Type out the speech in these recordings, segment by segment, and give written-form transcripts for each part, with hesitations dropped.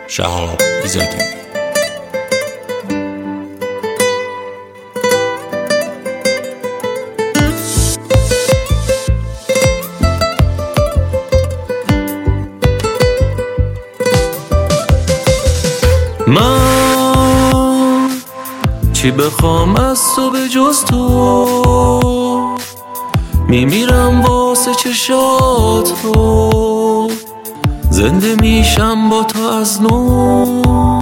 شهاب ایزدی. من چی بخوام از تو به جز تو، میمیرم واسه چشات تو، زنده میشم با تو از نو.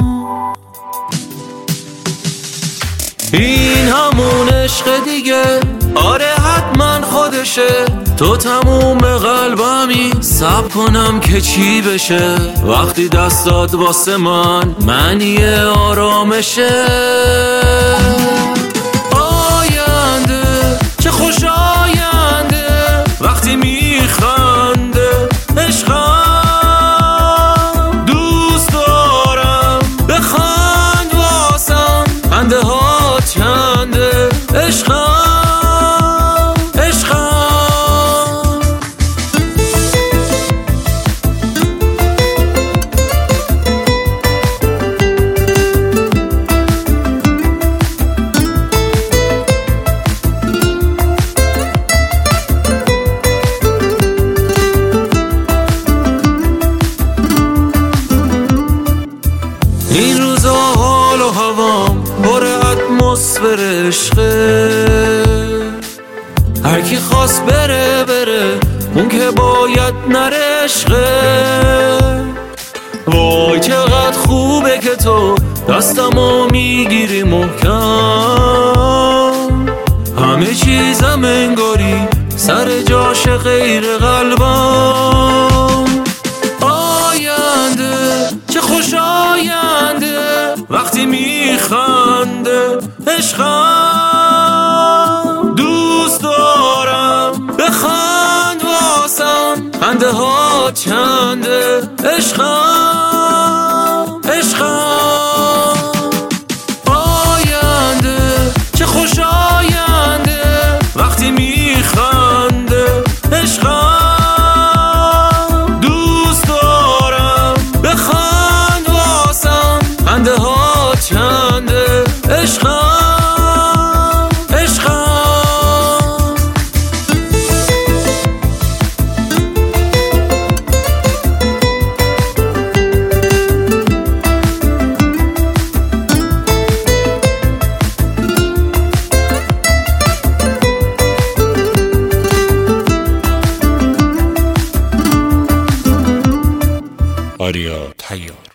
این همون عشق دیگه، آره حتما خودشه، تو تموم قلبمی، صبر کنم که چی بشه وقتی دستات واسه من معنی آرامشه. آینده چه خوش آینده وقتی میخنده عشقم، دوست دارم بخند واسم، خنده ها چنده عشقم. این روزا حال و هوام پر اتمسفر عشقه، هر کی خواست بره بره، اون که باید نره عشقه. وای چقدر خوبه که تو دستمو میگیری محکم، همه چیزم انگاری سر جاش غیر قلبم. آینده چه خوش آینده وقتی میخنده عشقم، دوست دارم بخند واسم، خنده ها چنده عشقم. آینده چه خوش آینده وقتی میخنده عشقم، دوست دارم بخند واسم، خنده ها چنده عشقم. آریا تیار.